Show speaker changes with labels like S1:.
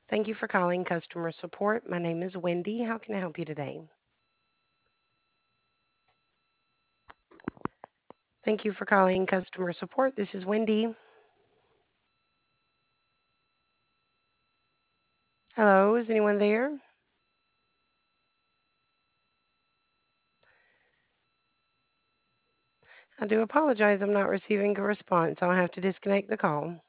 S1: Thank you for calling customer support. My name is Wendy. How can I help you today? Thank you for calling customer support. This is Wendy. Hello, is anyone there? I do apologize. I'm not receiving a response. I'll have to disconnect the call.